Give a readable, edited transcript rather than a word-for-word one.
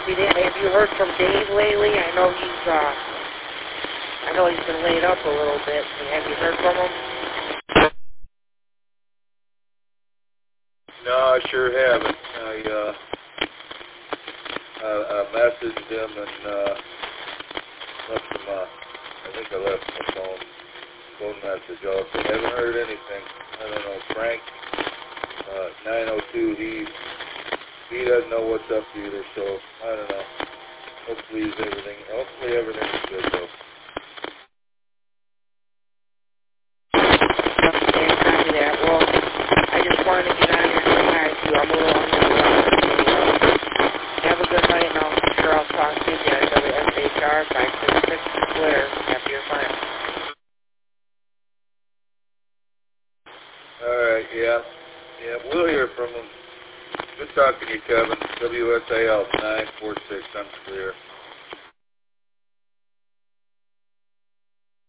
Have you heard from Dave lately? I know he's been laid up a little bit. Have you heard from him? No, I sure haven't. I messaged him and left him I think I left him a phone message also. I haven't heard anything. I don't know. Frank, 902, he doesn't know what's up either, so I don't know. Hopefully everything's good though. Copy that. Well, I just wanted to get on here and say hi to you. I'm a little under the weather. Have a good night, and I'm sure I'll talk to you guys. WSHR 566 Twitter. Happy your fine. All right, yeah, we'll hear from him. Good talking to you, Kevin. WSAL 946, I'm clear.